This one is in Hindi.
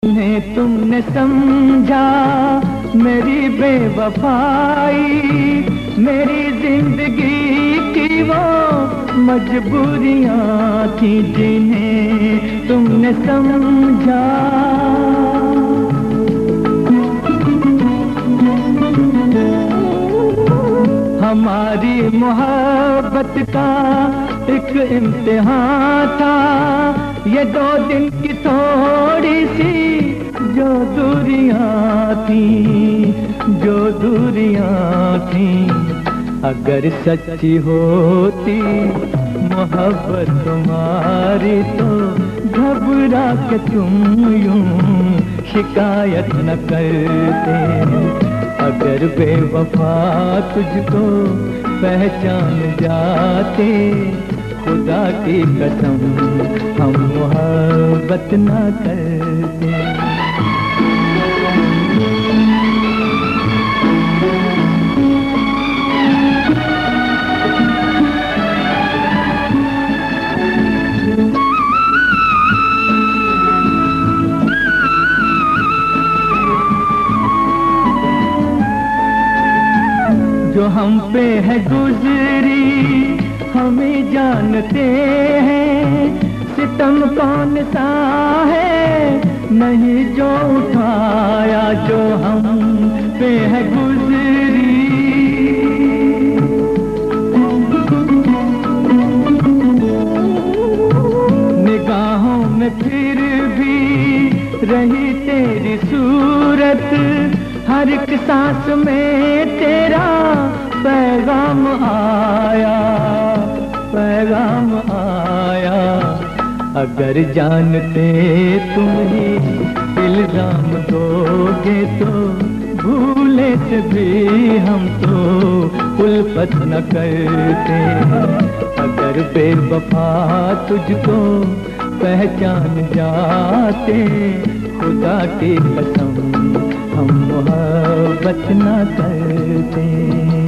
तुम्हें तुमने समझा मेरी बेवफाई, मेरी जिंदगी की वो मजबूरियां थी जिन्हें तुमने समझा। हमारी मोहब्बत का एक इम्तिहान था, ये 2 दिन की थोड़ी सी जो दूरियां थी, जो दूरियां थी। अगर सच्ची होती मोहब्बत तुम्हारी तो घबरा के तुम यूं शिकायत न करते। अगर बेवफा तुझको पहचान जाते, खुदा की कसम हम मोहब्बत न करते। जो हम पे है गुजरी हमें जानते हैं, सितम कौन सा है नहीं जो उठाया जो हम पे है गुजरी। निगाहों में फिर भी रही तेरी सूरत, हर एक सांस में तेरा पैगाम आया, पैगाम आया। अगर जानते तुम ही इल्जाम दोगे तो भूले से भी हम तो उल्फत न करते। अगर बेवफा तुझको पहचान जाते, खुदा की कसम हम मोहब्बत न करते।